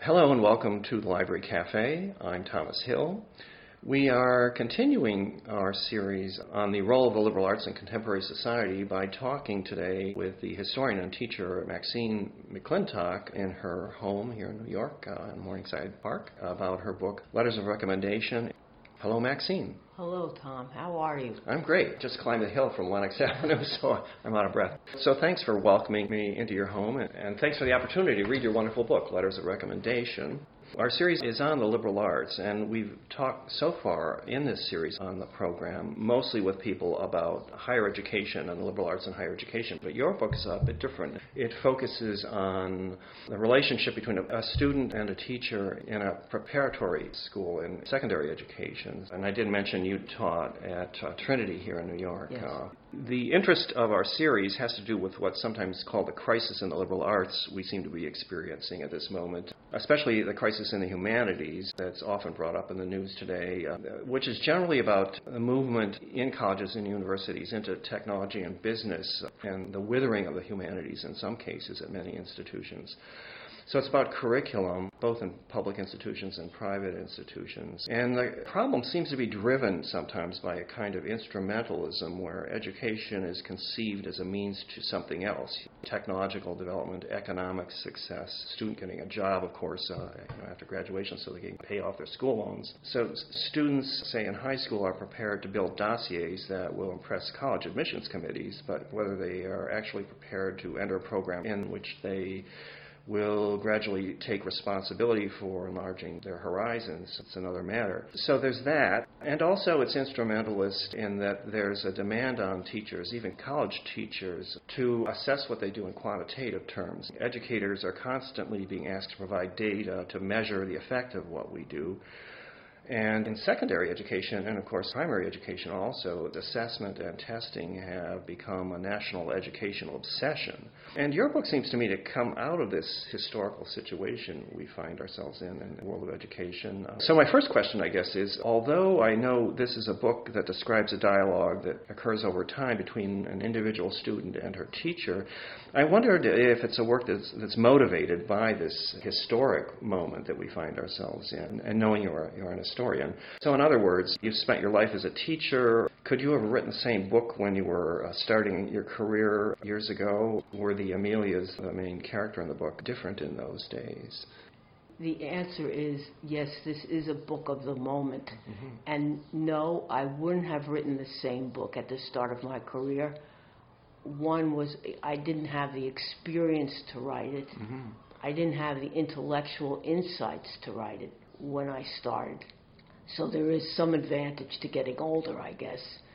Hello and welcome to the Library Cafe. I'm Thomas Hill. We are continuing our series on the role of the liberal arts in contemporary society by talking today with the historian and teacher Maxine McClintock in her home here in New York in Morningside Park about her book, Letters of Recommendation. Hello, Maxine. Hello, Tom. How are you? I'm great. Just climbed the hill from Lenox Avenue, so I'm out of breath. So thanks for welcoming me into your home, and thanks for the opportunity to read your wonderful book, Letters of Recommendation. Our series is on the liberal arts, and we've talked so far in this series on the program, mostly with people about higher education and the liberal arts and higher education. But your book is a bit different. It focuses on the relationship between a student and a teacher in a preparatory school in secondary education. And I did mention you taught at Trinity here in New York. Yes. The interest of our series has to do with what's sometimes called the crisis in the liberal arts we seem to be experiencing at this moment, especially the crisis in the humanities that's often brought up in the news today, which is generally about the movement in colleges and universities into technology and business and the withering of the humanities in some cases at many institutions. So it's about curriculum, both in public institutions and private institutions. And the problem seems to be driven sometimes by a kind of instrumentalism where education is conceived as a means to something else. Technological development, economic success, student getting a job, of course, after graduation so they can pay off their school loans. So students, say in high school, are prepared to build dossiers that will impress college admissions committees, but whether they are actually prepared to enter a program in which they will gradually take responsibility for enlarging their horizons. It's another matter. So there's that. And also it's instrumentalist in that there's a demand on teachers, even college teachers, to assess what they do in quantitative terms. Educators are constantly being asked to provide data to measure the effect of what we do. And in secondary education, and of course primary education also, assessment and testing have become a national educational obsession. And your book seems to me to come out of this historical situation we find ourselves in the world of education. So my first question, I guess, is, although I know this is a book that describes a dialogue that occurs over time between an individual student and her teacher, I wondered if it's a work that's motivated by this historic moment that we find ourselves in, and knowing you're an historian. So in other words, you've spent your life as a teacher. Could you have written the same book when you were starting your career years ago? Were the Amelias, the main character in the book, different in those days? The answer is yes, this is a book of the moment. Mm-hmm. And no, I wouldn't have written the same book at the start of my career. One was I didn't have the experience to write it. Mm-hmm. I didn't have the intellectual insights to write it when I started. So there is some advantage to getting older, I guess.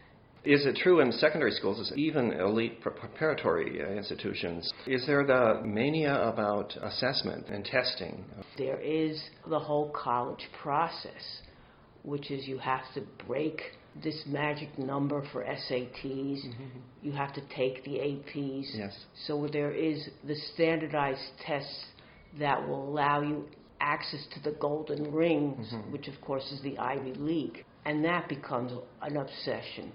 Is it true in secondary schools, even elite preparatory institutions, is there the mania about assessment and testing? There is the whole college process, which is you have to break this magic number for SATs. Mm-hmm. You have to take the APs. Yes. So there is the standardized tests that will allow you access to the golden rings, mm-hmm. which of course is the Ivy League. And that becomes an obsession.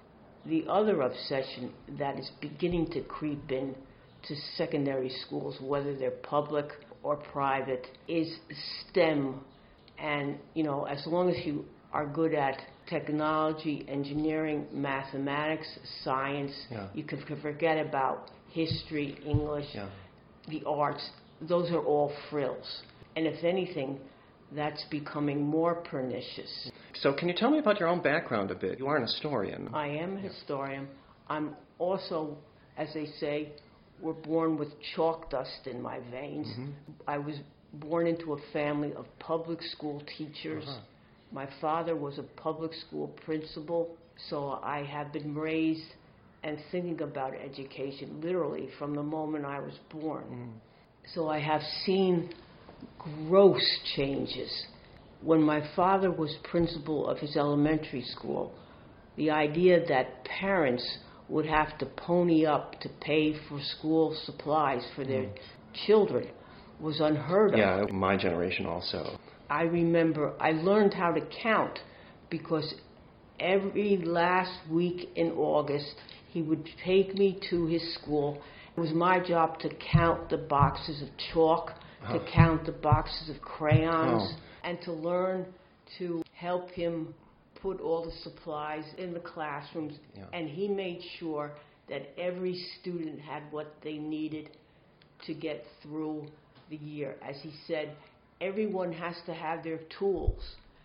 The other obsession that is beginning to creep in to secondary schools, whether they're public or private, is STEM. And, as long as you are good at technology, engineering, mathematics, science, you can forget about history, English, the arts. Those are all frills. And if anything, that's becoming more pernicious. So can you tell me about your own background a bit? You are an historian. I am a historian. I'm also, as they say, we're born with chalk dust in my veins. Mm-hmm. I was born into a family of public school teachers. Uh-huh. My father was a public school principal, so I have been raised and thinking about education literally from the moment I was born. Mm. So I have seen gross changes. When my father was principal of his elementary school, the idea that parents would have to pony up to pay for school supplies for their children was unheard of. Yeah, my generation also. I remember I learned how to count because every last week in August he would take me to his school. It was my job to count the boxes of chalk to count the boxes of crayons, Oh. and to learn to help him put all the supplies in the classrooms. Yeah. And he made sure that every student had what they needed to get through the year. As he said, everyone has to have their tools.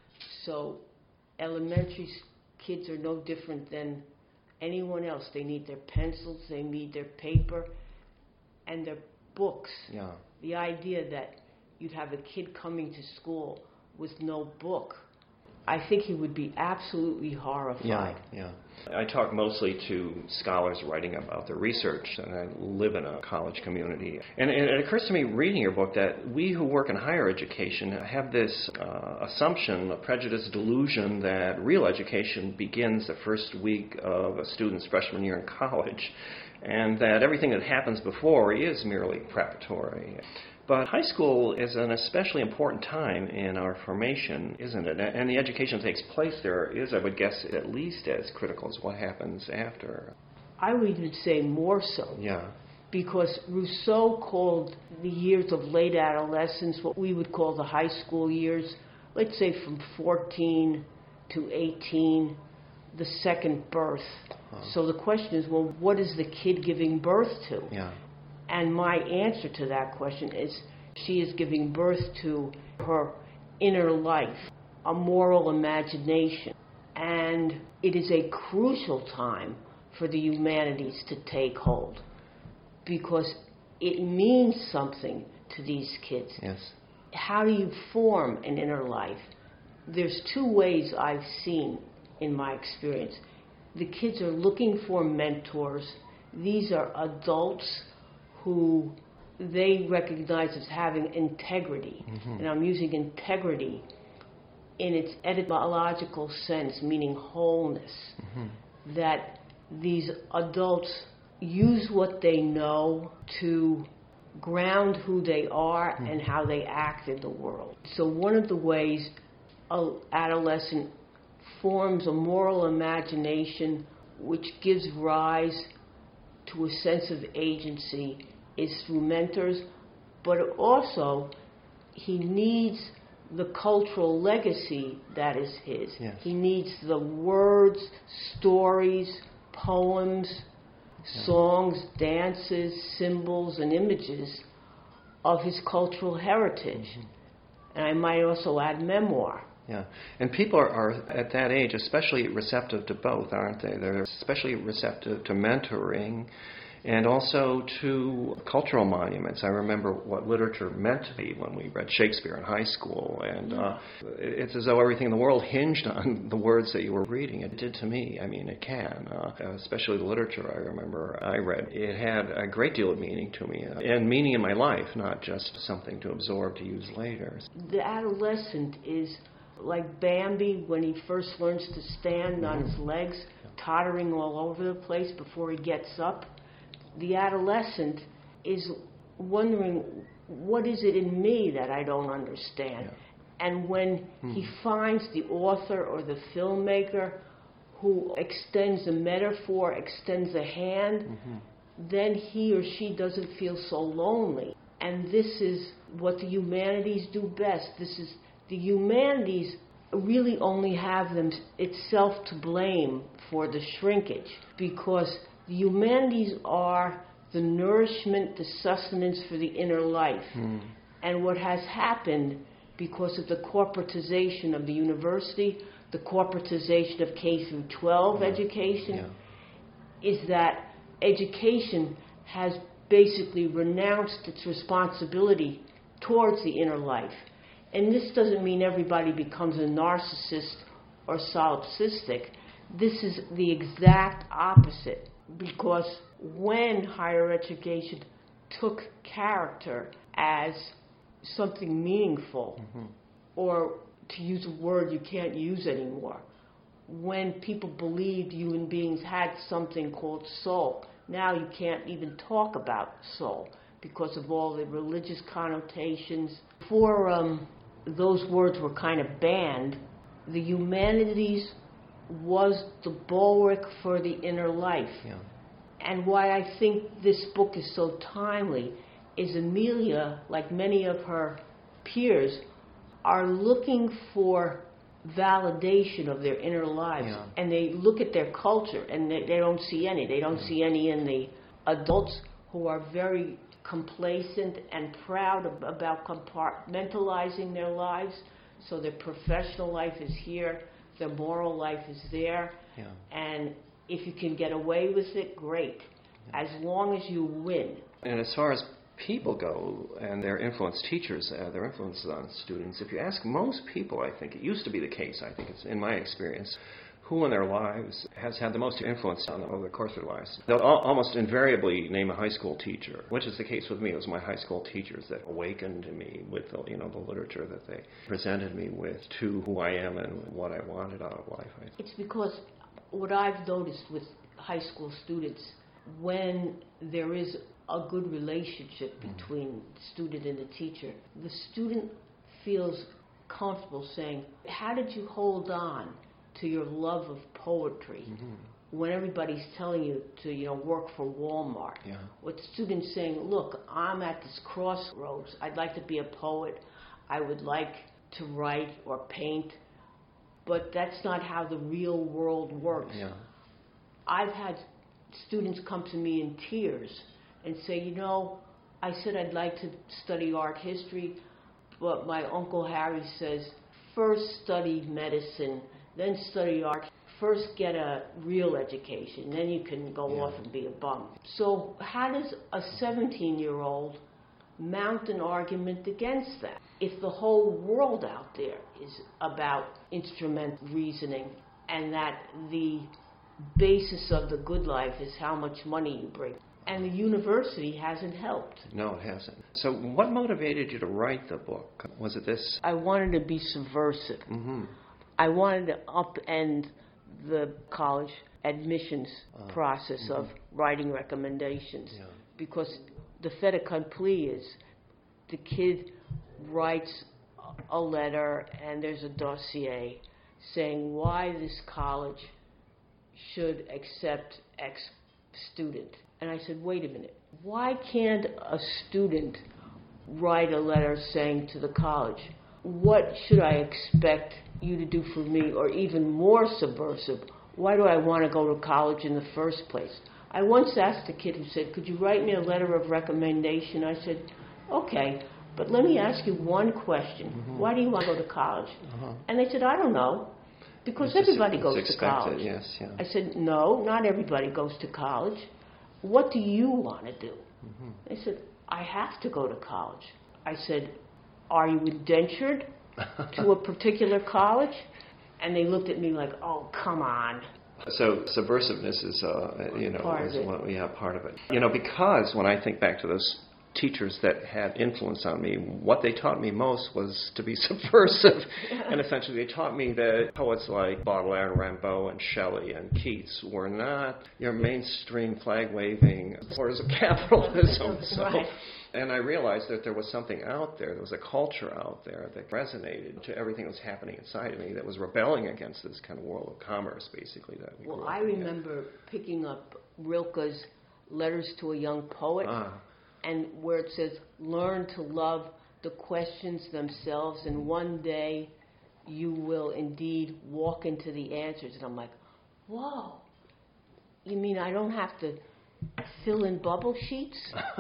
So elementary kids are no different than anyone else. They need their pencils, they need their paper, and their books. Yeah. The idea that you'd have a kid coming to school with no book, I think he would be absolutely horrified. Yeah. I talk mostly to scholars writing about their research, and I live in a college community. And it occurs to me reading your book that we who work in higher education have this assumption, a prejudice delusion, that real education begins the first week of a student's freshman year in college, and that everything that happens before is merely preparatory. But high school is an especially important time in our formation, isn't it? And the education that takes place there is, I would guess, at least as critical as what happens after. I would even say more so. Yeah. Because Rousseau called the years of late adolescence what we would call the high school years, let's say from 14 to 18, the second birth. So the question is, well, what is the kid giving birth to? Yeah. And my answer to that question is she is giving birth to her inner life, a moral imagination. And it is a crucial time for the humanities to take hold because it means something to these kids. Yes. How do you form an inner life? There's two ways I've seen in my experience. The kids are looking for mentors. These are adults who they recognize as having integrity. And I'm using integrity in its etymological sense, meaning wholeness. That these adults use what they know to ground who they are and how they act in the world. So one of the ways an adolescent forms a moral imagination which gives rise to a sense of agency is through mentors, but also he needs the cultural legacy that is his. Yes. He needs the words, stories, poems, songs, dances, symbols, and images of his cultural heritage. And I might also add memoir. Yeah, and people are at that age especially receptive to both, aren't they? They're especially receptive to mentoring and also to cultural monuments. I remember what literature meant to me when we read Shakespeare in high school, and it's as though everything in the world hinged on the words that you were reading. It did to me. I mean, it can, especially the literature I remember I read. It had a great deal of meaning to me, and meaning in my life, not just something to absorb to use later. The adolescent is like Bambi when he first learns to stand on his legs, tottering all over the place before he gets up. The adolescent is wondering, what is it in me that I don't understand? Yeah. And when he finds the author or the filmmaker who extends a metaphor, extends a hand, then he or she doesn't feel so lonely. And this is what the humanities do best. The humanities really only have itself to blame for the shrinkage, because the humanities are the nourishment, the sustenance for the inner life. And what has happened because of the corporatization of the university, the corporatization of K through 12 education, is that education has basically renounced its responsibility towards the inner life. And this doesn't mean everybody becomes a narcissist or solipsistic. This is the exact opposite, because when higher education took character as something meaningful, or to use a word you can't use anymore, when people believed human beings had something called soul, now you can't even talk about soul because of all the religious connotations. Before those words were kind of banned, the humanities was the bulwark for the inner life. And why I think this book is so timely is Amelia, like many of her peers, are looking for validation of their inner lives. Yeah. And they look at their culture and they don't see any. They don't see any in the adults who are very complacent and proud about compartmentalizing their lives. So their professional life is here, their moral life is there. Yeah. And if you can get away with it, great. As long as you win. And as far as people go and their influence, teachers, their influence on students, if you ask most people, I think, it used to be the case, I think it's in my experience, who in their lives has had the most influence on them over the course of their lives. They'll almost invariably name a high school teacher, which is the case with me. It was my high school teachers that awakened me with the literature that they presented me with to who I am and what I wanted out of life. It's because what I've noticed with high school students, when there is a good relationship between the student and the teacher, the student feels comfortable saying, how did you hold on to your love of poetry when everybody's telling you to work for Walmart? Yeah. With the students saying, look, I'm at this crossroads. I'd like to be a poet. I would like to write or paint. But that's not how the real world works. Yeah. I've had students come to me in tears and say, I said I'd like to study art history, but my Uncle Harry says, first study medicine, then study art. First get a real education, then you can go off and be a bum. So how does a 17-year-old mount an argument against that if the whole world out there is about instrument reasoning and that the basis of the good life is how much money you bring? And the university hasn't helped. No, it hasn't. So what motivated you to write the book? Was it this? I wanted to be subversive. I wanted to upend the college admissions process of writing recommendations. Yeah. Because the fait accompli is the kid writes a letter and there's a dossier saying why this college should accept X student. And I said, wait a minute, why can't a student write a letter saying to the college, what should I expect you to do for me, or even more subversive, why do I want to go to college in the first place? I once asked a kid who said, could you write me a letter of recommendation? I said, okay, but let me ask you one question. Why do you want to go to college? And they said, I don't know, because everybody goes to college. Yes, yeah. I said, no, not everybody goes to college. What do you want to do? They said, I have to go to college. I said, are you indentured to a particular college? And they looked at me like, oh, come on. So subversiveness is, part is of it. part of it. Because when I think back to those teachers that had influence on me, what they taught me most was to be subversive. And essentially they taught me that poets like Baudelaire and Rimbaud and Shelley and Keats were not your mainstream flag-waving supporters of capitalism. Right. And I realized that there was something out there was a culture out there that resonated to everything that was happening inside of me that was rebelling against this kind of world of commerce, basically. That we grew up I in. remember picking up Rilke's Letters to a Young Poet, and where it says, learn to love the questions themselves, and one day you will indeed walk into the answers. And I'm like, whoa, you mean I don't have to fill in bubble sheets?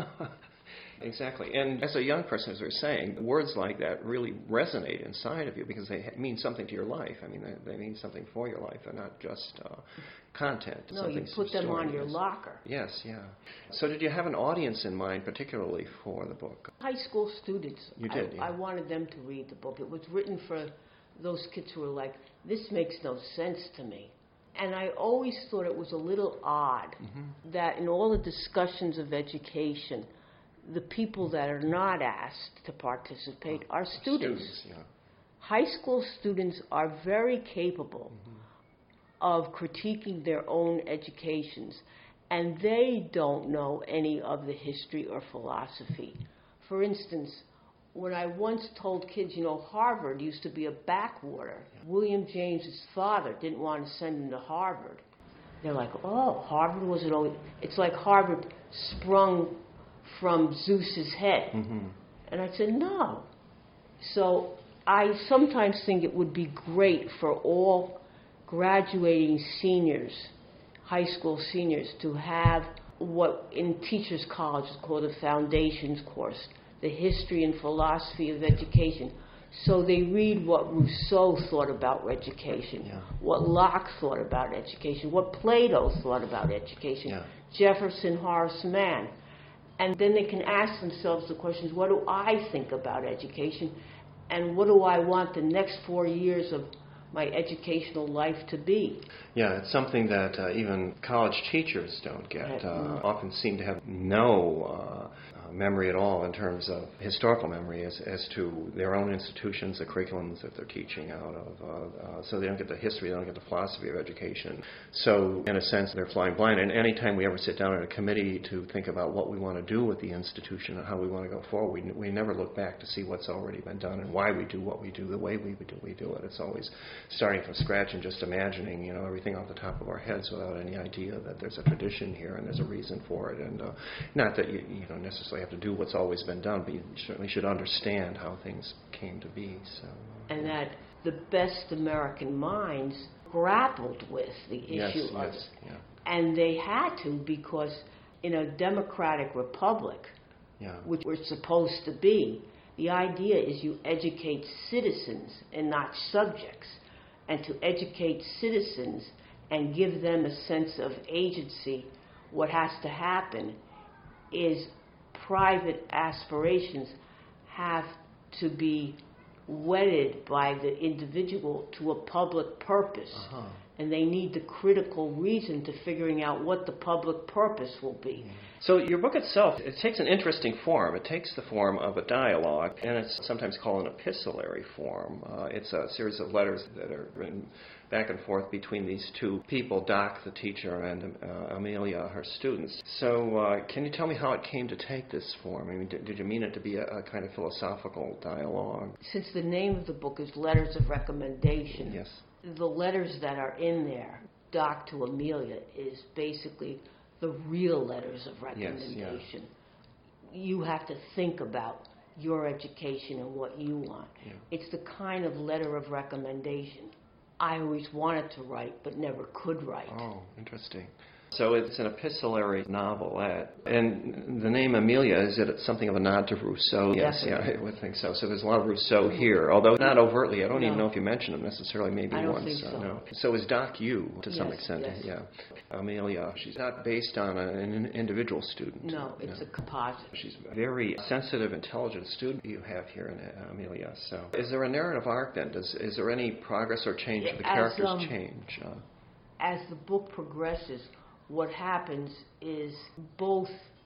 Exactly. And as a young person, as we were saying, words like that really resonate inside of you because they mean something to your life. I mean, they mean something for your life. They're not just content. No, you put them on your locker. Yes, yeah. So did you have an audience in mind particularly for the book? High school students. You did, yeah. I wanted them to read the book. It was written for those kids who were like, this makes no sense to me. And I always thought it was a little odd that in all the discussions of education, the people that are not asked to participate are students. Yeah. High school students are very capable of critiquing their own educations, and they don't know any of the history or philosophy. For instance, when I once told kids, Harvard used to be a backwater. William James's father didn't want to send him to Harvard. They're like, oh, Harvard was it always... It's like Harvard sprung from Zeus's head. Mm-hmm. And I said, no. So I sometimes think it would be great for all graduating seniors, high school seniors, to have what in Teachers College is called a foundations course, the history and philosophy of education. So they read what Rousseau thought about education, what Locke thought about education, what Plato thought about education, Jefferson, Horace Mann. And then they can ask themselves the questions, what do I think about education? And what do I want the next 4 years of my educational life to be? Yeah, it's something that even college teachers don't get. Often seem to have no memory at all in terms of historical memory as to their own institutions, the curriculums that they're teaching out of. So they don't get the history, they don't get the philosophy of education. So in a sense, they're flying blind. And any time we ever sit down in a committee to think about what we want to do with the institution and how we want to go forward, we never look back to see what's already been done and why we do what we do the way we do it. It's always starting from scratch and just imagining, everything off the top of our heads without any idea that there's a tradition here and there's a reason for it. And not that you don't necessarily have to do what's always been done, but you certainly should understand how things came to be. So, and that the best American minds grappled with the issue of it. Yeah. And they had to, because in a democratic republic, which we're supposed to be, the idea is you educate citizens and not subjects. And to educate citizens and give them a sense of agency, what has to happen is private aspirations have to be wedded by the individual to a public purpose. And they need the critical reason to figuring out what the public purpose will be. So your book itself, it takes an interesting form. It takes the form of a dialogue, and it's sometimes called an epistolary form. It's a series of letters that are written back and forth between these two people, Doc, the teacher, and Amelia, her students. So can you tell me how it came to take this form? I mean, did you mean it to be a kind of philosophical dialogue? Since the name of the book is Letters of Recommendation, yes, the letters that are in there, Doc to Amelia, is basically the real letters of recommendation. You have to think about your education and what you want. It's the kind of letter of recommendation I always wanted to write but never could write. Oh, interesting. So it's an epistolary novelette. And the name Amelia, is it something of a nod to Rousseau? Yes, Definitely. I would think so. So there's a lot of Rousseau here, although not overtly. I don't even know if you mentioned him necessarily, maybe I don't once. think so. No. So is Doc you, to some extent? Yes. Yeah. Amelia, she's not based on an individual student. No, it's a composite. She's a very sensitive, intelligent student you have here in Amelia. So is there a narrative arc then? Is there any progress or change? The characters change? As the book progresses, what happens is both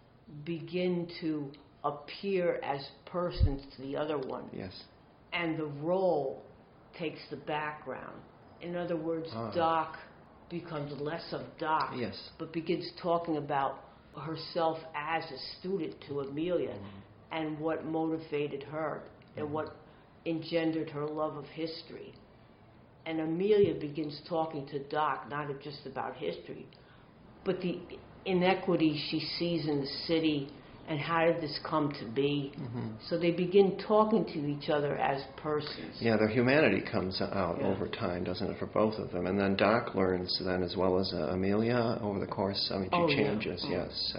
begin to appear as persons to the other one. Yes. And the role takes the background. In other words, Doc becomes less of Doc, but begins talking about herself as a student to Amelia and what motivated her and what engendered her love of history. And Amelia begins talking to Doc not just about history, but the inequity she sees in the city and how did this come to be. So they begin talking to each other as persons. Yeah, their humanity comes out over time, doesn't it, for both of them? And then Doc learns then as well as Amelia over the course. I mean, she changes, yes.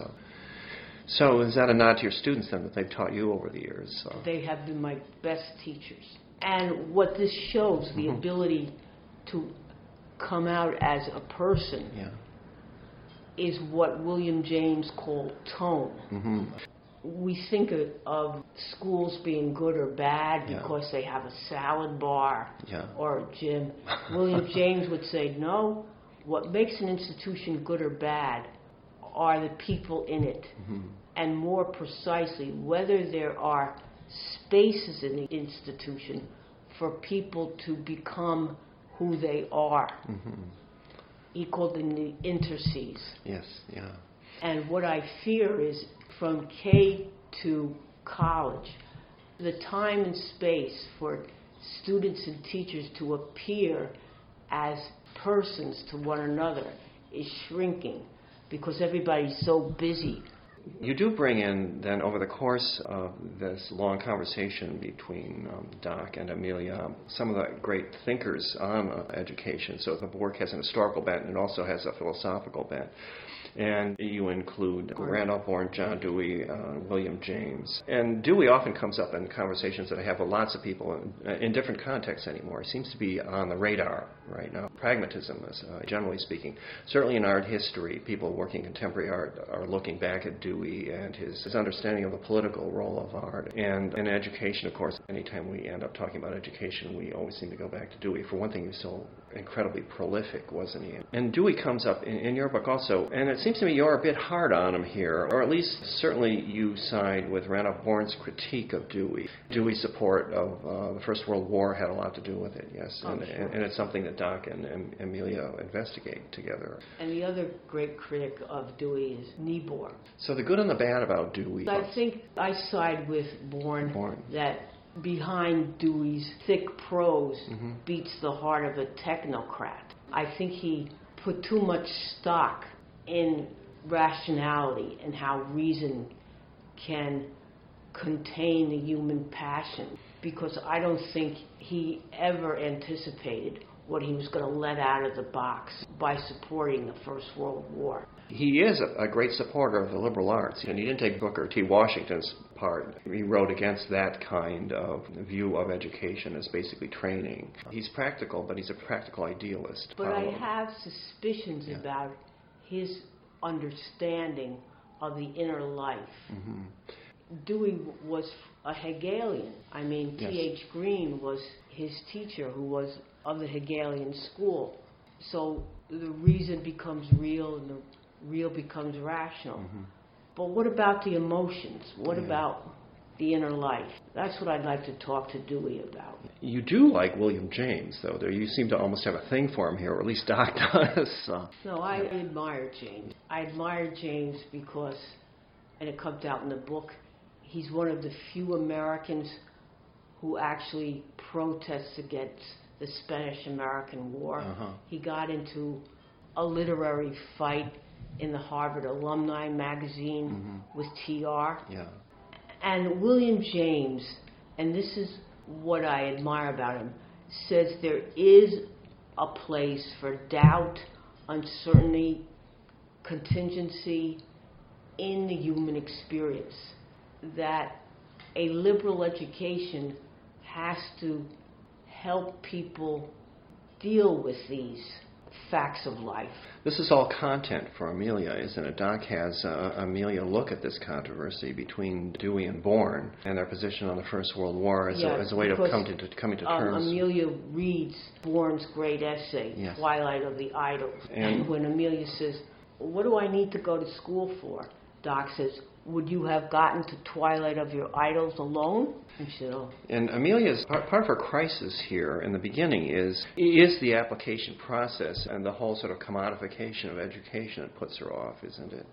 So is that a nod to your students then that they've taught you over the years? So. They have been my best teachers. And what this shows, the ability to come out as a person, is what William James called tone. We think of schools being good or bad because they have a salad bar or a gym. William James would say, no, what makes an institution good or bad are the people in it. And more precisely, whether there are spaces in the institution for people to become who they are. He called them the interstices. And what I fear is from K to college, the time and space for students and teachers to appear as persons to one another is shrinking because everybody's so busy You do bring in, then, over the course of this long conversation between Doc and Amelia, some of the great thinkers on education. So the work has an historical bent and it also has a philosophical bent. And you include Randolph Bourne, John Dewey, William James. And Dewey often comes up in conversations that I have with lots of people in different contexts anymore. He seems to be on the radar right now. Pragmatism, generally speaking. Certainly in art history, people working in contemporary art are looking back at Dewey and his understanding of the political role of art. And in education, of course, anytime we end up talking about education, we always seem to go back to Dewey. For one thing, he was so incredibly prolific, wasn't he? And Dewey comes up in your book also, and it seems to me you're a bit hard on him here, or at least certainly you side with Randolph Bourne's critique of Dewey. Dewey's support of the First World War had a lot to do with it, yes, Sure. And it's something that Doc and Amelia investigate together. And the other great critic of Dewey is Niebuhr. So the good and the bad about Dewey. I think I side with Bourne. That behind Dewey's thick prose beats the heart of a technocrat. I think he put too much stock in rationality and how reason can contain the human passion, because I don't think he ever anticipated what he was going to let out of the box by supporting the First World War. He is a great supporter of the liberal arts, and he didn't take Booker T. Washington's part. He wrote against that kind of view of education as basically training. He's practical, but he's a practical idealist. But I have suspicions about his understanding of the inner life. Dewey was a Hegelian. I mean, T.H. Green was his teacher, who was of the Hegelian school. So the reason becomes real and the real becomes rational. But what about the emotions? What about the inner life? That's what I'd like to talk to Dewey about. You do like William James, though. You seem to almost have a thing for him here, or at least Doc does. No, I admire James. I admire James because, and it comes out in the book, he's one of the few Americans who actually protests against the Spanish-American War. He got into a literary fight in the Harvard Alumni magazine with T.R. And William James, and this is what I admire about him, says there is a place for doubt, uncertainty, contingency in the human experience. That a liberal education has to help people deal with these facts of life. This is all content for Amelia, isn't it? Doc has Amelia look at this controversy between Dewey and Bourne and their position on the First World War as a way of coming to terms. Amelia reads Bourne's great essay, Twilight of the Idols. And when Amelia says, what do I need to go to school for? Doc says, would you have gotten to Twilight of your Idols alone? And she said, oh. And Amelia's, part of her crisis here in the beginning is the application process and the whole sort of commodification of education that puts her off, isn't it?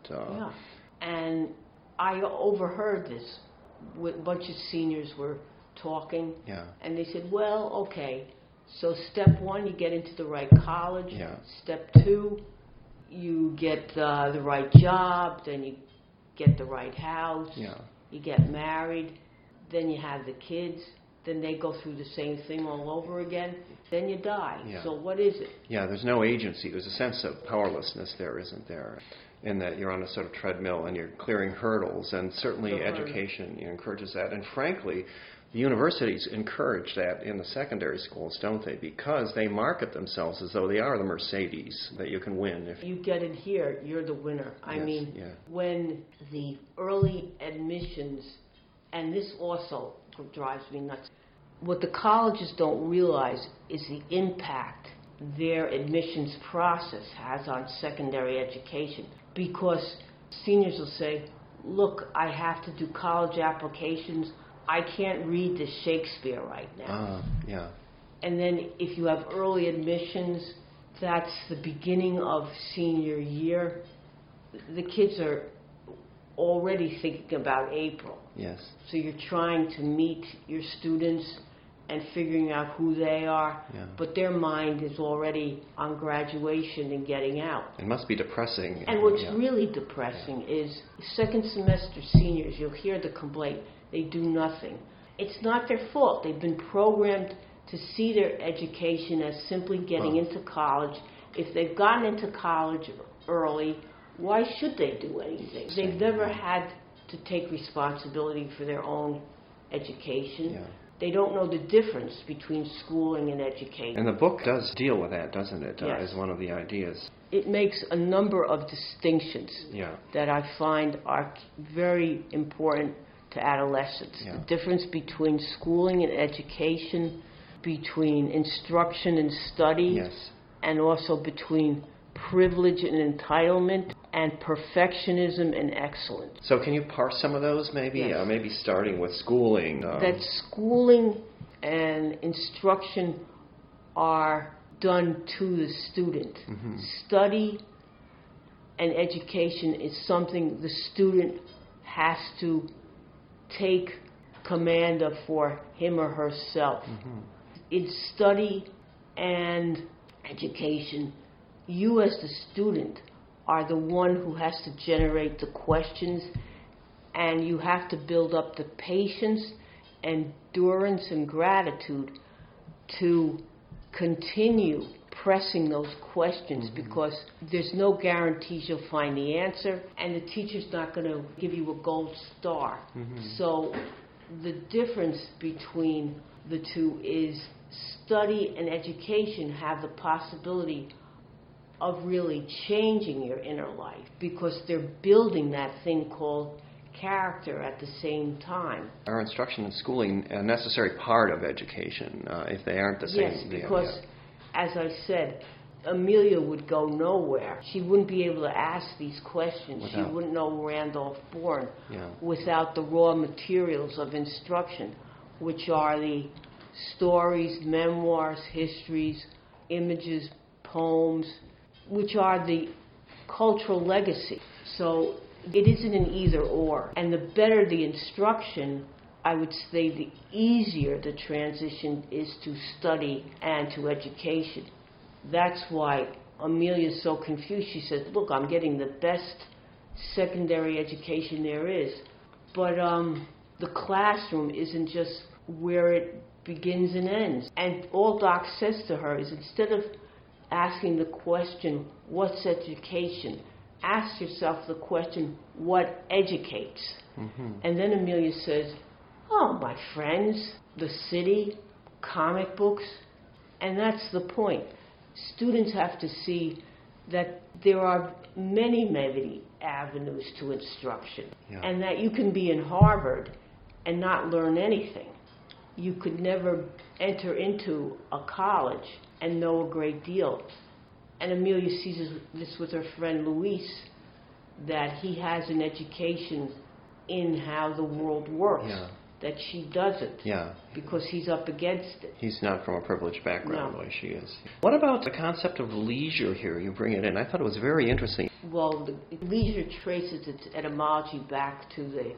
And I overheard this. A bunch of seniors were talking, and they said, well, okay, so step one, you get into the right college. Step two, you get the right job, then you get the right house, you get married, then you have the kids, then they go through the same thing all over again, then you die. So what is it? There's no agency. There's a sense of powerlessness there, isn't there? In that you're on a sort of treadmill and you're clearing hurdles, and certainly education encourages that. And frankly, the universities encourage that in the secondary schools, don't they? Because they market themselves as though they are the Mercedes that you can win. If you get in here, you're the winner. I mean, when the early admissions, and this also drives me nuts, what the colleges don't realize is the impact their admissions process has on secondary education. Because seniors will say, look, I have to do college applications. I can't read the Shakespeare right now. And then if you have early admissions, that's the beginning of senior year. The kids are already thinking about April. So you're trying to meet your students, and figuring out who they are, Yeah. but their mind is already on graduation and getting out. It must be depressing. And what's Yeah. really depressing is second semester seniors, you'll hear the complaint, they do nothing. It's not their fault. They've been programmed to see their education as simply getting into college. If they've gotten into college early, why should they do anything? They've never had to take responsibility for their own education. Yeah. They don't know the difference between schooling and education. And the book does deal with that, doesn't it? Yes. As one of the ideas. It makes a number of distinctions Yeah. that I find are very important to adolescents. Yeah. The difference between schooling and education, between instruction and study, Yes. and also between privilege and entitlement, and perfectionism and excellence. So can you parse some of those, maybe? Yes. Maybe starting with schooling. That schooling and instruction are done to the student. Mm-hmm. Study and education is something the student has to take command of for him or herself. Mm-hmm. In study and education, you as the student are the one who has to generate the questions, and you have to build up the patience, endurance, and gratitude to continue pressing those questions, because there's no guarantees you'll find the answer, and the teacher's not going to give you a gold star. So the difference between the two is study and education have the possibility of really changing your inner life, because they're building that thing called character at the same time. Are instruction and schooling a necessary part of education if they aren't the same? Yes, because as I said, Amelia would go nowhere. She wouldn't be able to ask these questions. She wouldn't know Randolph Bourne without the raw materials of instruction, which are the stories, memoirs, histories, images, poems, which are the cultural legacy. So it isn't an either or. And the better the instruction, I would say the easier the transition is to study and to education. That's why Amelia's so confused. She says, look, I'm getting the best secondary education there is. But the classroom isn't just where it begins and ends. And all Doc says to her is, instead of asking the question, what's education? Ask yourself the question, what educates? And then Amelia says, oh, my friends, the city, comic books. And that's the point. Students have to see that there are many, many avenues to instruction, and that you can be in Harvard and not learn anything. You could never enter into a college and know a great deal. And Amelia sees this with her friend Luis, that he has an education in how the world works, that she doesn't, because he's up against it. He's not from a privileged background, No. the way she is. What about the concept of leisure here? You bring it in. I thought it was very interesting. Well, the leisure traces its etymology back to the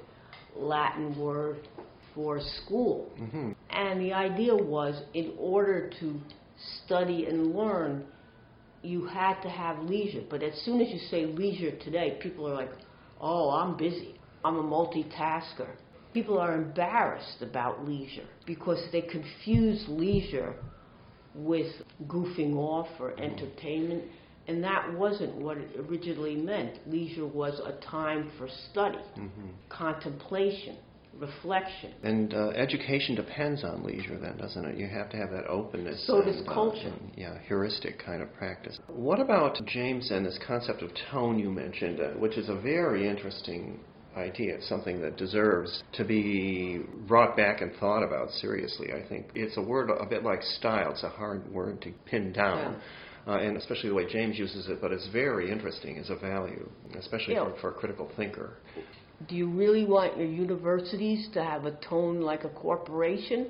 Latin word for school. And the idea was, in order to study and learn, you had to have leisure. But as soon as you say leisure today, people are like, oh, I'm busy. I'm a multitasker. People are embarrassed about leisure because they confuse leisure with goofing off or entertainment, and that wasn't what it originally meant. Leisure was a time for study, contemplation, reflection. And education depends on leisure then, doesn't it? You have to have that openness. So does culture. Heuristic kind of practice. What about James and this concept of tone you mentioned, which is a very interesting idea. It's something that deserves to be brought back and thought about seriously, I think. It's a word a bit like style. It's a hard word to pin down. And especially the way James uses it, but it's very interesting as a value, especially for a critical thinker. Do you really want your universities to have a tone like a corporation?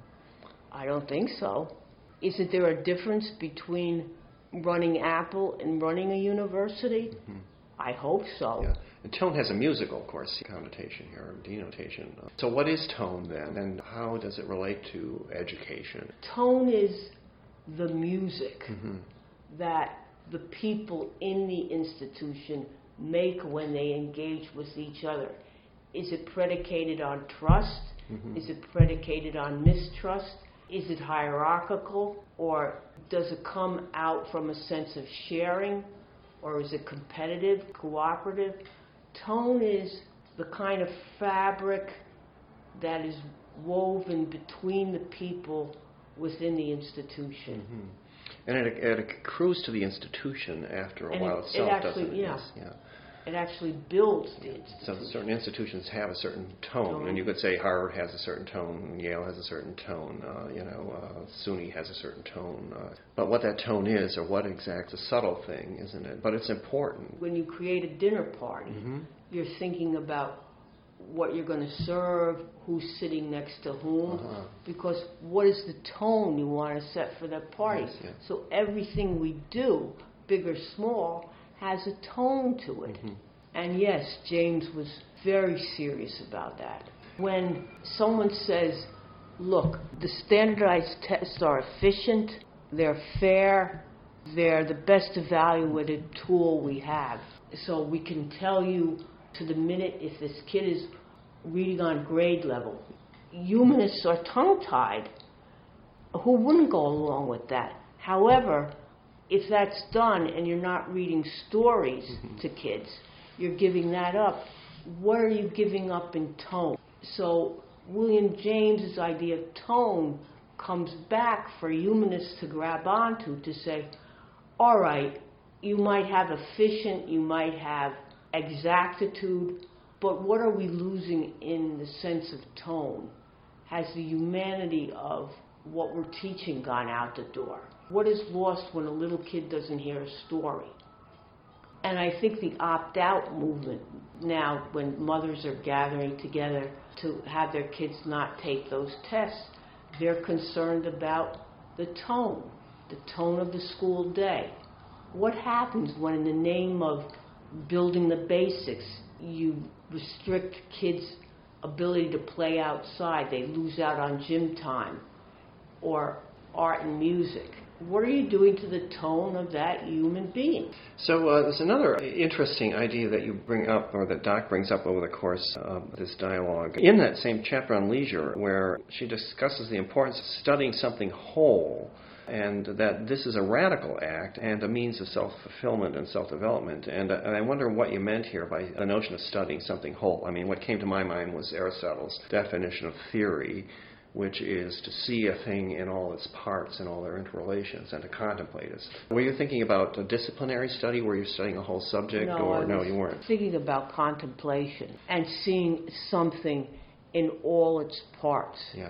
I don't think so. Isn't there a difference between running Apple and running a university? I hope so. And tone has a musical, of course, connotation here, or denotation. So what is tone then, and how does it relate to education? Tone is the music that the people in the institution make when they engage with each other. Is it predicated on trust? Is it predicated on mistrust? Is it hierarchical? Or does it come out from a sense of sharing? Or is it competitive, cooperative? Tone is the kind of fabric that is woven between the people within the institution. And it accrues to the institution after a while itself, doesn't it? Yeah. It actually builds the institution. So certain institutions have a certain tone, and you could say Harvard has a certain tone, Yale has a certain tone, SUNY has a certain tone. But what that tone is, or what exactly, is a subtle thing, isn't it? But it's important. When you create a dinner party, you're thinking about what you're going to serve, who's sitting next to whom, because what is the tone you want to set for that party? Yes. So everything we do, big or small, has a tone to it. And yes, James was very serious about that. When someone says, look, the standardized tests are efficient, they're fair, they're the best evaluated tool we have. So we can tell you to the minute if this kid is reading on grade level. Humanists are tongue-tied. Who wouldn't go along with that? However, if that's done and you're not reading stories to kids, you're giving that up. What are you giving up in tone? So William James's idea of tone comes back for humanists to grab onto, to say, all right, you might have efficient, you might have exactitude, but what are we losing in the sense of tone? Has the humanity of what we're teaching gone out the door? What is lost when a little kid doesn't hear a story? And I think the opt-out movement now, when mothers are gathering together to have their kids not take those tests, they're concerned about the tone of the school day. What happens when, in the name of building the basics, you restrict kids' ability to play outside? They lose out on gym time or art and music. What are you doing to the tone of that human being? So there's another interesting idea that you bring up, or that Doc brings up over the course of this dialogue. In that same chapter on leisure, where she discusses the importance of studying something whole, and that this is a radical act and a means of self-fulfillment and self-development. And I wonder what you meant here by the notion of studying something whole. I mean, what came to my mind was Aristotle's definition of theory, which is to see a thing in all its parts and all their interrelations and to contemplate it. Were you thinking about a disciplinary study where you're studying a whole subject? No, you weren't. Thinking about contemplation and seeing something in all its parts. Yeah.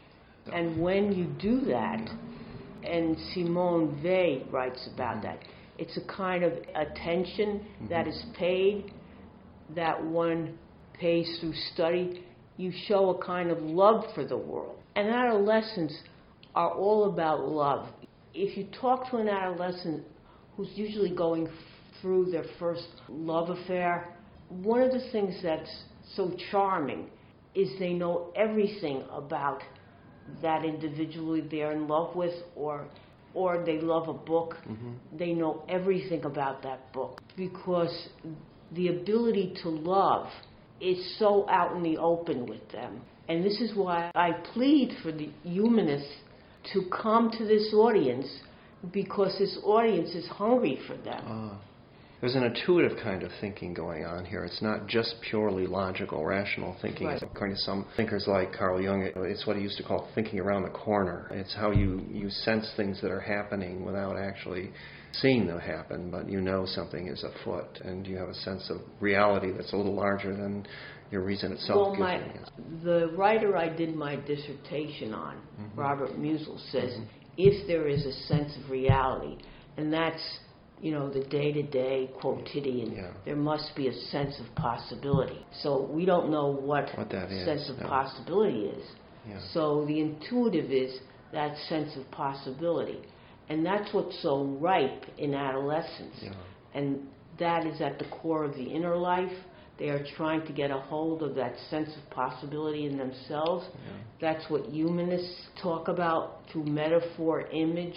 And when you do that, and Simone Weil writes about that, it's a kind of attention that is paid, that one pays through study. You show a kind of love for the world. And adolescents are all about love. If you talk to an adolescent who's usually going through their first love affair, one of the things that's so charming is they know everything about that individual they're in love with, or they love a book. They know everything about that book, because the ability to love is so out in the open with them. And this is why I plead for the humanists to come to this audience, because this audience is hungry for them. There's an intuitive kind of thinking going on here. It's not just purely logical, rational thinking. Right. According to some thinkers like Carl Jung, it's what he used to call thinking around the corner. It's how you sense things that are happening without actually seeing them happen, but you know something is afoot, and you have a sense of reality that's a little larger than your reason itself. Well, the writer I did my dissertation on, Robert Musil, says if there is a sense of reality, and that's, the day-to-day quotidian, there must be a sense of possibility. So we don't know what that is. Sense of possibility is. Yeah. So the intuitive is that sense of possibility. And that's what's so ripe in adolescence. Yeah. And that is at the core of the inner life. They are trying to get a hold of that sense of possibility in themselves. Yeah. That's what humanists talk about through metaphor, image,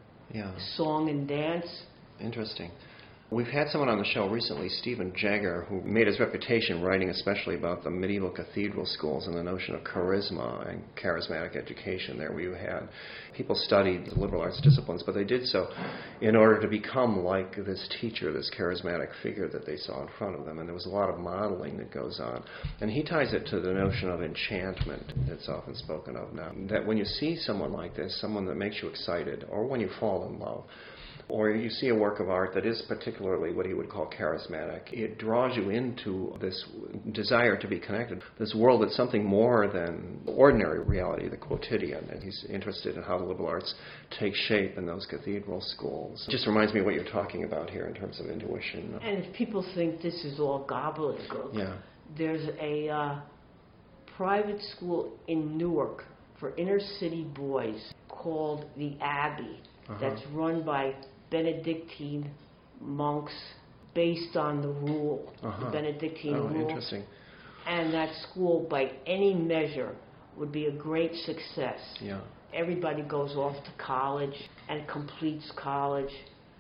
song, and dance. Interesting. We've had someone on the show recently, Stephen Jagger, who made his reputation writing especially about the medieval cathedral schools and the notion of charisma and charismatic education there, where you had people studied the liberal arts disciplines, but they did so in order to become like this teacher, this charismatic figure that they saw in front of them. And there was a lot of modeling that goes on. And he ties it to the notion of enchantment that's often spoken of now, that when you see someone like this, someone that makes you excited, or when you fall in love, or you see a work of art that is particularly what he would call charismatic, it draws you into this desire to be connected, this world that's something more than ordinary reality, the quotidian. And he's interested in how the liberal arts take shape in those cathedral schools. It just reminds me of what you're talking about here in terms of intuition. And if people think this is all gobbledygook, there's a private school in Newark for inner city boys called the Abbey, that's run by Benedictine monks based on the rule, the Benedictine rule. Interesting. And that school, by any measure, would be a great success. Yeah. Everybody goes off to college and completes college.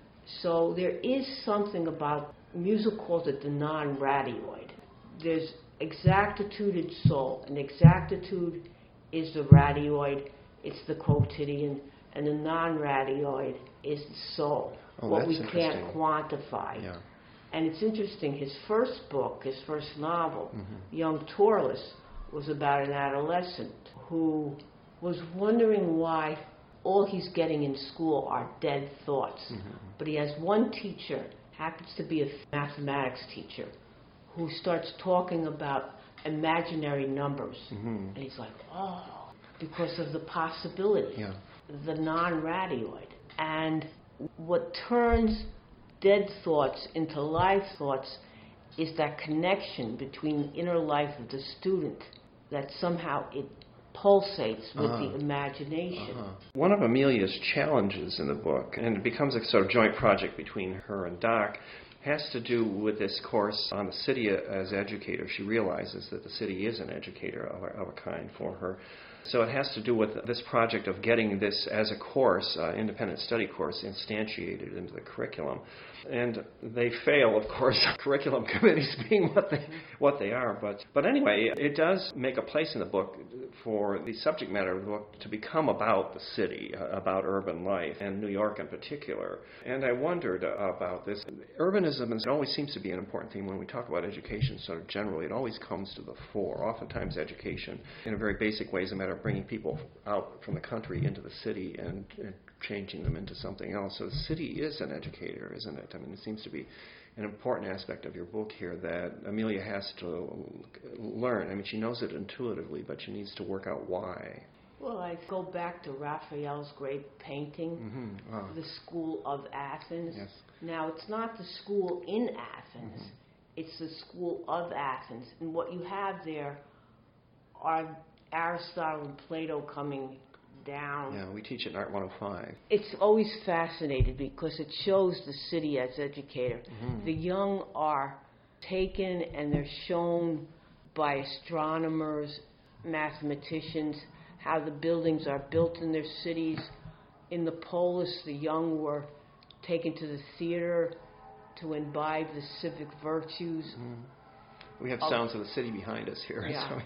So there is something about, music calls it the non-radioid. There's exactitude in soul, and exactitude is the radioid, it's the quotidian, and the non-radioid is the soul, what we can't quantify. Yeah. And it's interesting, his first book, his first novel, Young Torless, was about an adolescent who was wondering why all he's getting in school are dead thoughts. But he has one teacher, happens to be a mathematics teacher, who starts talking about imaginary numbers. And he's like, oh, because of the possibility. The non-radioid. And what turns dead thoughts into live thoughts is that connection between the inner life of the student, that somehow it pulsates with the imagination. One of Amelia's challenges in the book, and it becomes a sort of joint project between her and Doc, has to do with this course on the city as educator. She realizes that the city is an educator of a kind for her. So it has to do with this project of getting this as a course, independent study course, instantiated into the curriculum. And they fail, of course, curriculum committees being what they are. But anyway, it does make a place in the book for the subject matter of the book to become about the city, about urban life, and New York in particular. And I wondered about this. Urbanism always seems to be an important theme when we talk about education sort of generally. It always comes to the fore. Oftentimes education, in a very basic way, is a matter of bringing people out from the country into the city and changing them into something else. So the city is an educator, isn't it? I mean, it seems to be an important aspect of your book here that Amelia has to learn. I mean, she knows it intuitively, but she needs to work out why. Well, I go back to Raphael's great painting, The School of Athens. Yes. Now, it's not the school in Athens. It's the School of Athens. And what you have there are Aristotle and Plato coming down. Yeah, we teach it in Art 105. It's always fascinating because it shows the city as educator. The young are taken and they're shown by astronomers, mathematicians, how the buildings are built in their cities. In the polis, the young were taken to the theater to imbibe the civic virtues. We have sounds of the city behind us here. Yeah. So,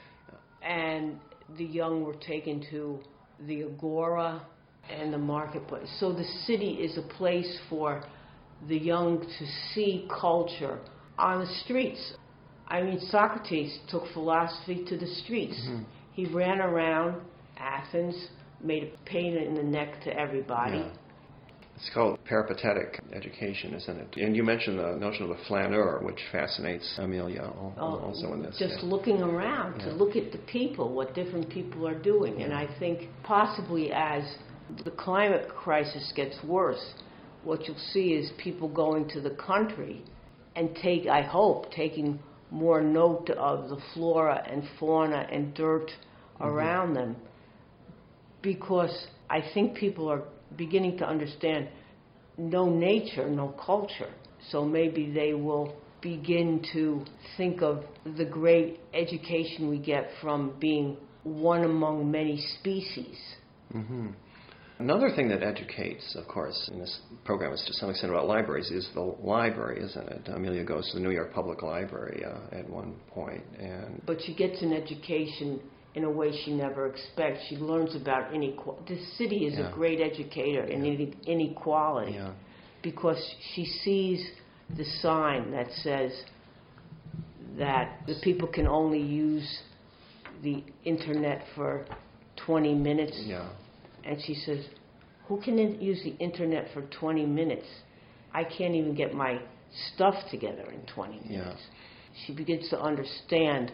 and the young were taken to the agora and the marketplace. So the city is a place for the young to see culture on the streets. I mean, Socrates took philosophy to the streets. He ran around Athens, made a pain in the neck to everybody. yeah. It's called peripatetic education, isn't it? And you mentioned the notion of the flaneur, which fascinates Amelia also in this. Just looking around to look at the people, what different people are doing. And I think possibly as the climate crisis gets worse, what you'll see is people going to the country and taking more note of the flora and fauna and dirt around them, because I think people are beginning to understand no nature, no culture. So maybe they will begin to think of the great education we get from being one among many species. Mm-hmm. Another thing that educates, of course, in this program is to some extent about libraries, is the library, isn't it? Amelia goes to the New York Public Library at one point. But she gets an education in a way she never expects. She learns about inequality. This city is a great educator in inequality because she sees the sign that says that the people can only use the internet for 20 minutes. Yeah. And she says, who can use the internet for 20 minutes? I can't even get my stuff together in 20 minutes. Yeah. She begins to understand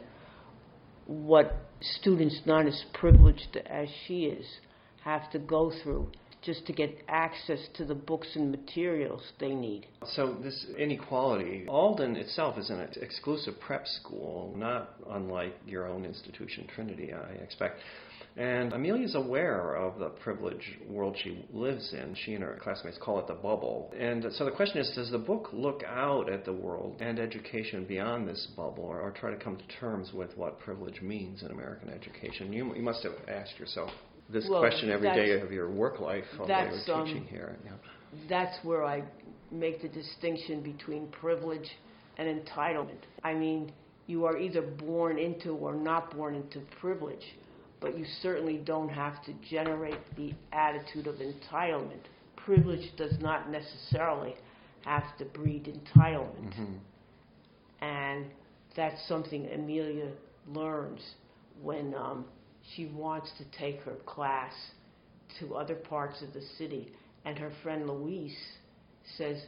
what students not as privileged as she is have to go through just to get access to the books and materials they need. So this inequality, Alden itself is an exclusive prep school, not unlike your own institution, Trinity, I expect. And Amelia's aware of the privileged world she lives in. She and her classmates call it the bubble. And so the question is, does the book look out at the world and education beyond this bubble, or try to come to terms with what privilege means in American education? You must have asked yourself this question every day of your work life while you were teaching here. Yeah. That's where I make the distinction between privilege and entitlement. I mean, you are either born into or not born into privilege, but you certainly don't have to generate the attitude of entitlement. Privilege does not necessarily have to breed entitlement. Mm-hmm. And that's something Amelia learns when she wants to take her class to other parts of the city. And her friend Louise says,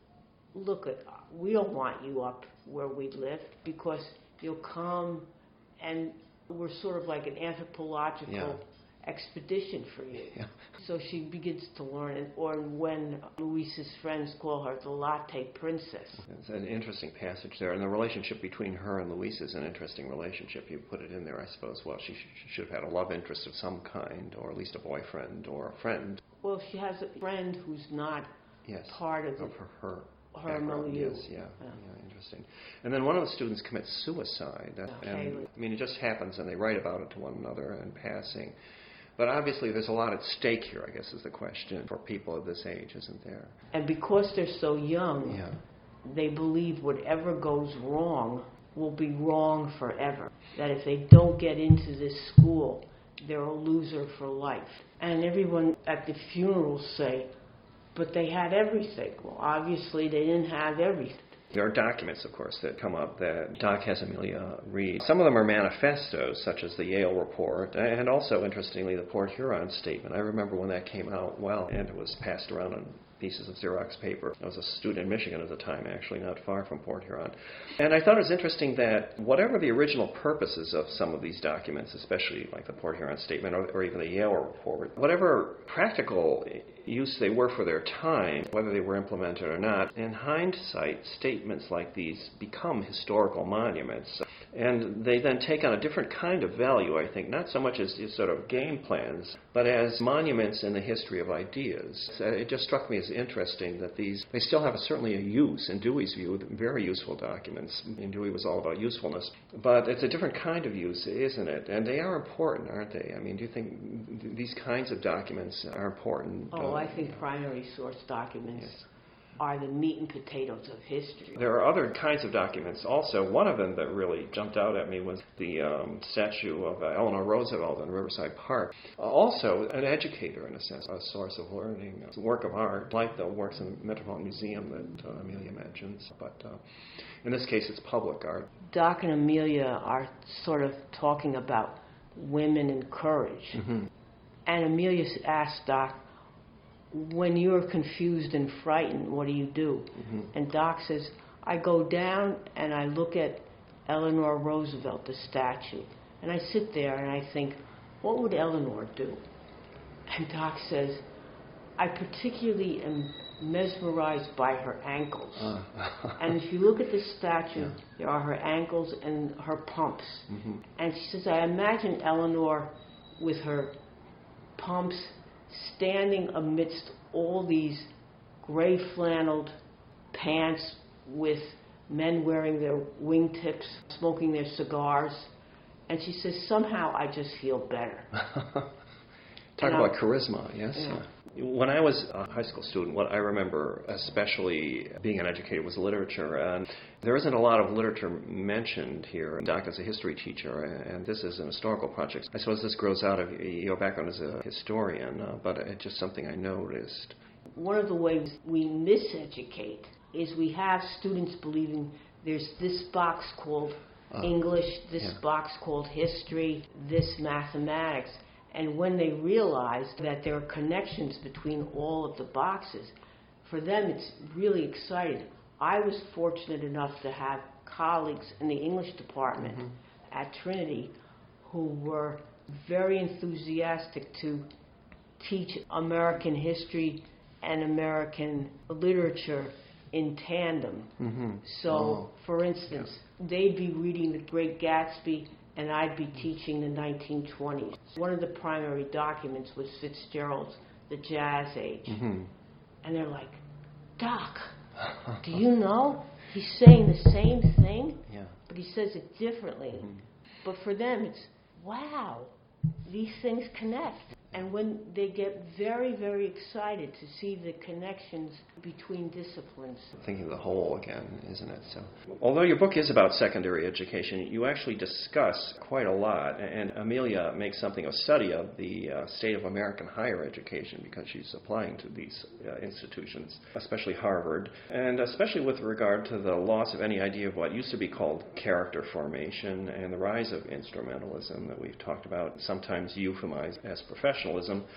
look, we don't want you up where we live because you'll come and we're sort of like an anthropological expedition for you. Yeah. So she begins to learn, or when Louise's friends call her the latte princess. It's an interesting passage there, and the relationship between her and Louise is an interesting relationship. You put it in there, I suppose. Well, she should have had a love interest of some kind, or at least a boyfriend or a friend. Well, she has a friend who's not part of her milieu. Yes, interesting. And then one of the students commits suicide. And, I mean, it just happens, and they write about it to one another in passing. But obviously there's a lot at stake here, I guess, is the question for people of this age, isn't there? And because they're so young, they believe whatever goes wrong will be wrong forever. That if they don't get into this school, they're a loser for life. And everyone at the funerals say, but they had everything. Well, obviously they didn't have everything. There are documents, of course, that come up that Doc has Amelia read. Some of them are manifestos, such as the Yale report, and also, interestingly, the Port Huron statement. I remember when that came out well, and it was passed around on pieces of Xerox paper. I was a student in Michigan at the time, actually, not far from Port Huron. And I thought it was interesting that whatever the original purposes of some of these documents, especially like the Port Huron statement or even the Yale report, whatever practical use they were for their time, whether they were implemented or not, in hindsight, statements like these become historical monuments. And they then take on a different kind of value, I think, not so much as sort of game plans, but as monuments in the history of ideas. It just struck me as interesting that they still have certainly a use, in Dewey's view, very useful documents. And Dewey was all about usefulness. But it's a different kind of use, isn't it? And they are important, aren't they? I mean, do you think these kinds of documents are important? Oh, I think primary source documents are the meat and potatoes of history. There are other kinds of documents also. One of them that really jumped out at me was the statue of Eleanor Roosevelt in Riverside Park. Also an educator, in a sense, a source of learning, a work of art, like the works in the Metropolitan Museum that Amelia mentions. But in this case, it's public art. Doc and Amelia are sort of talking about women and courage. Mm-hmm. And Amelia asked Doc, when you're confused and frightened, what do you do? Mm-hmm. And Doc says, I go down and I look at Eleanor Roosevelt, the statue, and I sit there and I think, what would Eleanor do? And Doc says, I particularly am mesmerized by her ankles. And if you look at the statue, there are her ankles and her pumps. Mm-hmm. And she says, I imagine Eleanor with her pumps standing amidst all these gray flanneled pants with men wearing their wingtips, smoking their cigars. And she says, somehow I just feel better. Talk about charisma, yes. Yeah. When I was a high school student, what I remember especially being an educator was literature. And there isn't a lot of literature mentioned here. Doc is a history teacher, and this is an historical project. I suppose this grows out of your background as a historian, but it's just something I noticed. One of the ways we miseducate is we have students believing there's this box called English, this box called history, this mathematics. And when they realize that there are connections between all of the boxes, for them it's really exciting. I was fortunate enough to have colleagues in the English department at Trinity who were very enthusiastic to teach American history and American literature in tandem. So, for instance, they'd be reading The Great Gatsby and I'd be teaching the 1920s. One of the primary documents was Fitzgerald's The Jazz Age. And they're like, Doc, do you know he's saying the same thing, but he says it differently. But for them, it's, wow, these things connect. And when they get very, very excited to see the connections between disciplines. Thinking of the whole again, isn't it? So, although your book is about secondary education, you actually discuss quite a lot. And Amelia makes something of a study of the state of American higher education because she's applying to these institutions, especially Harvard, and especially with regard to the loss of any idea of what used to be called character formation and the rise of instrumentalism that we've talked about, sometimes euphemized as professionalism.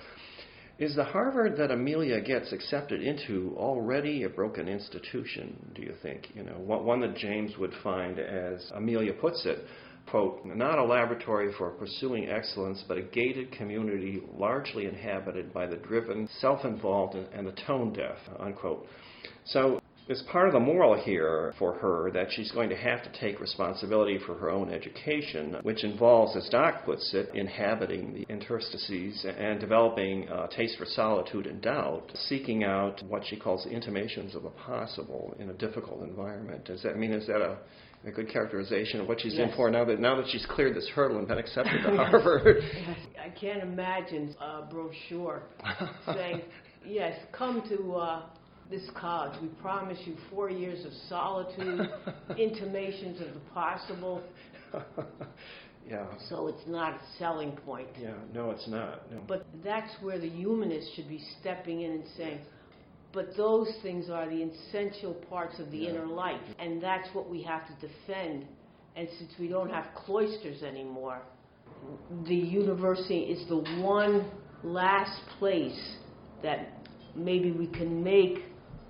Is the Harvard that Amelia gets accepted into already a broken institution, do you think? You know, one that James would find, as Amelia puts it, quote, not a laboratory for pursuing excellence, but a gated community largely inhabited by the driven, self-involved, and the tone-deaf, unquote. So it's part of the moral here for her that she's going to have to take responsibility for her own education, which involves, as Doc puts it, inhabiting the interstices and developing a taste for solitude and doubt, seeking out what she calls intimations of the possible in a difficult environment. Is that a good characterization of what she's in for now that she's cleared this hurdle and been accepted to Harvard? I can't imagine a brochure saying, yes, come to this college. We promise you 4 years of solitude, intimations of the possible. So it's not a selling point. No, it's not. No. But that's where the humanist should be stepping in and saying, but those things are the essential parts of the inner life, and that's what we have to defend. And since we don't have cloisters anymore, the university is the one last place that maybe we can make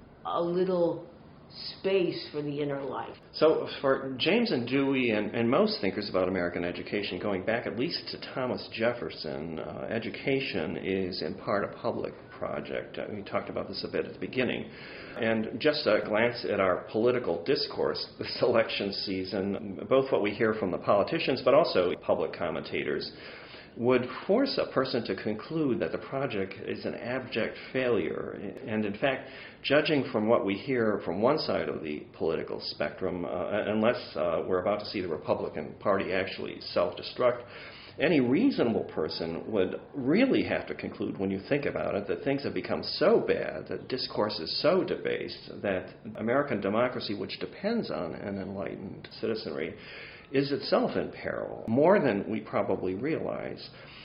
a little space for the inner life. So for James and Dewey and most thinkers about American education, going back at least to Thomas Jefferson, education is in part a public project. We talked about this a bit at the beginning. And just a glance at our political discourse this election season, both what we hear from the politicians but also public commentators, would force a person to conclude that the project is an abject failure. And in fact, judging from what we hear from one side of the political spectrum, unless we're about to see the Republican Party actually self-destruct, any reasonable person would really have to conclude, when you think about it, that things have become so bad, that discourse is so debased, that American democracy, which depends on an enlightened citizenry, is itself in peril, more than we probably realize.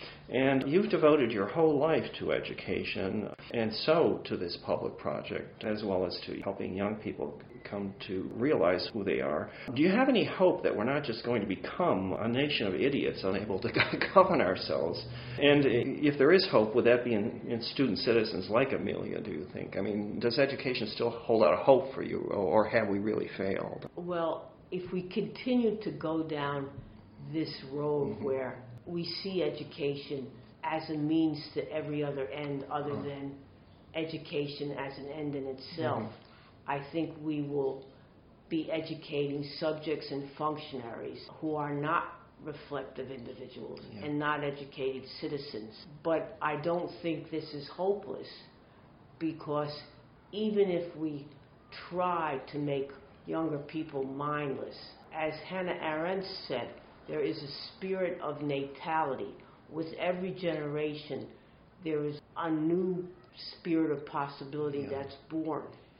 And you've devoted your whole life to education, and so to this public project, as well as to helping young people come to realize who they are. Do you have any hope that we're not just going to become a nation of idiots unable to govern ourselves? And if there is hope, would that be in student citizens like Amelia, do you think? I mean, does education still hold out hope for you, or have we really failed? Well, if we continue to go down this road where we see education as a means to every other end other than education as an end in itself, I think we will be educating subjects and functionaries who are not reflective individuals and not educated citizens. But I don't think this is hopeless, because even if we try to make younger people mindless. As Hannah Arendt said, there is a spirit of natality. With every generation, there is a new spirit of possibility that's born.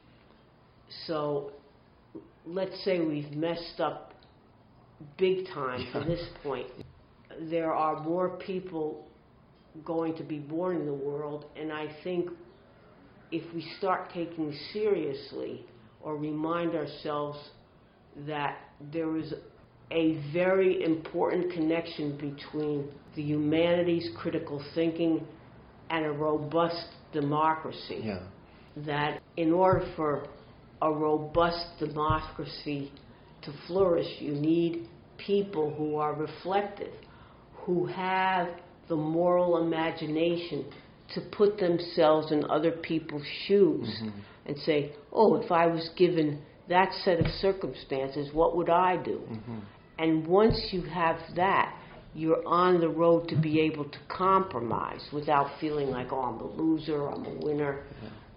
So let's say we've messed up big time to this point. There are more people going to be born in the world, and I think if we start taking seriously or remind ourselves that there is a very important connection between the humanities, critical thinking, and a robust democracy. Yeah. That in order for a robust democracy to flourish, you need people who are reflective, who have the moral imagination to put themselves in other people's shoes and say, oh, if I was given that set of circumstances, what would I do? And once you have that, you're on the road to be able to compromise without feeling like, oh, I'm a loser, I'm a winner.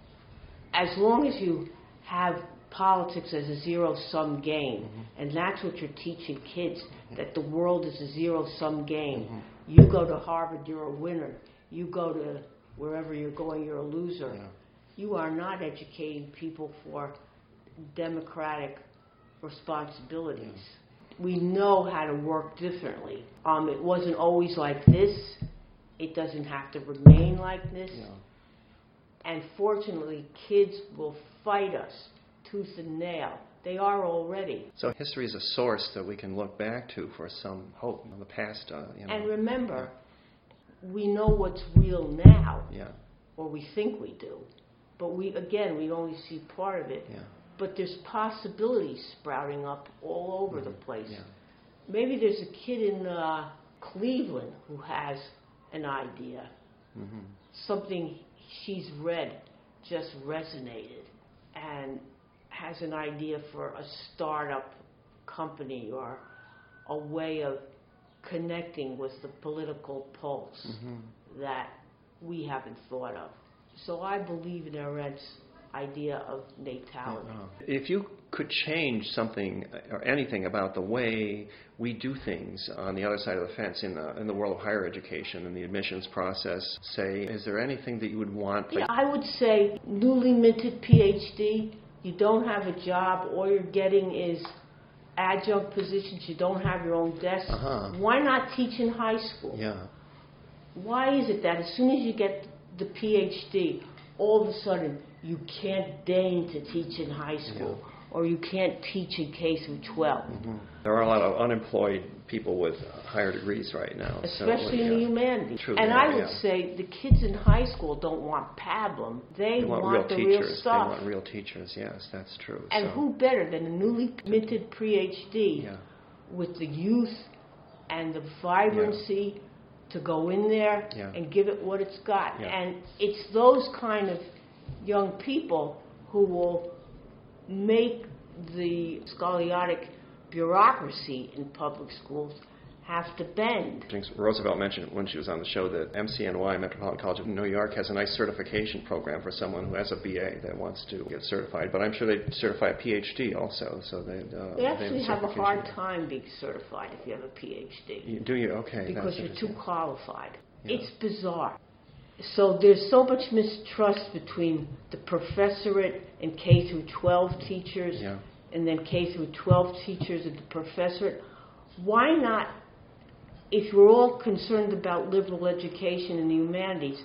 As long as you have politics as a zero-sum game, and that's what you're teaching kids, that the world is a zero-sum game. You go to Harvard, you're a winner. You go to wherever you're going, you're a loser. You are not educating people for democratic responsibilities. We know how to work differently. It wasn't always like this. It doesn't have to remain like this. And fortunately, kids will fight us tooth and nail. They are already. So history is a source that we can look back to for some hope in the past. And remember, we know what's real now, or we think we do. But we only see part of it. But there's possibilities sprouting up all over the place. Maybe there's a kid in Cleveland who has an idea. Something she's read just resonated and has an idea for a startup company or a way of connecting with the political pulse that we haven't thought of. So I believe in Arendt's idea of natality. If you could change something or anything about the way we do things on the other side of the fence in the world of higher education and the admissions process, say, is there anything that you would want? I would say newly minted PhD, you don't have a job, all you're getting is adjunct positions, you don't have your own desk. Why not teach in high school? Why is it that as soon as you get the PhD, all of a sudden you can't deign to teach in high school, or you can't teach in K through 12? There are a lot of unemployed people with higher degrees right now. Especially in the humanities. True, and I would say the kids in high school don't want pablum. They want the real stuff. They want real teachers, yes, that's true. And who better than a newly minted PhD with the youth and the vibrancy to go in there and give it what it's got. And it's those kind of young people who will make the scoliotic bureaucracy in public schools have to bend. Roosevelt mentioned when she was on the show that MCNY, Metropolitan College of New York, has a nice certification program for someone who has a BA that wants to get certified. But I'm sure they certify a PhD also. So they actually have a hard time being certified if you have a PhD. Do you? Okay. Because you're too qualified. It's bizarre. So there's so much mistrust between the professorate and K through 12 teachers, and then K through 12 teachers and the professorate. Why not, if we're all concerned about liberal education and the humanities,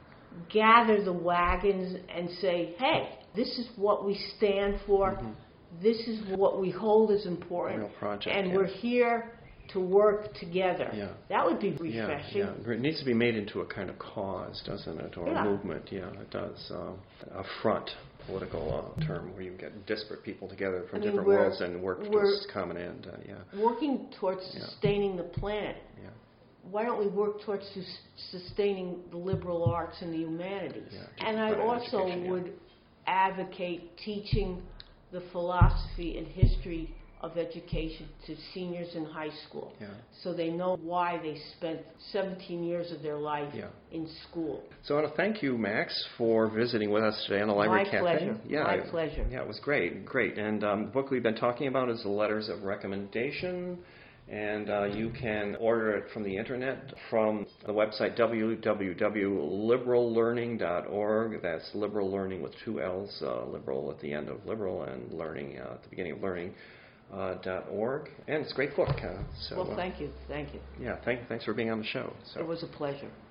gather the wagons and say, hey, this is what we stand for, this is what we hold as important, real project, and we're here to work together. That would be refreshing. It needs to be made into a kind of cause, doesn't it, or a movement. It does. A front, political term, where you get disparate people together from different worlds and work towards a common end. Working towards sustaining the planet. Why don't we work towards sustaining the liberal arts and the humanities? And I also would advocate teaching the philosophy and history of education to seniors in high school. Yeah. So they know why they spent 17 years of their life in school. So I want to thank you, Max, for visiting with us today on the Library Cafe. My pleasure. Yeah, it was great. And the book we've been talking about is The Letters of Recommendation, and you can order it from the internet from the website www.liberallearning.org. That's liberal learning with two L's, liberal at the end of liberal and learning at the beginning of learning. .org, and it's a great book. Well, thank you. Yeah, thanks for being on the show. So. It was a pleasure.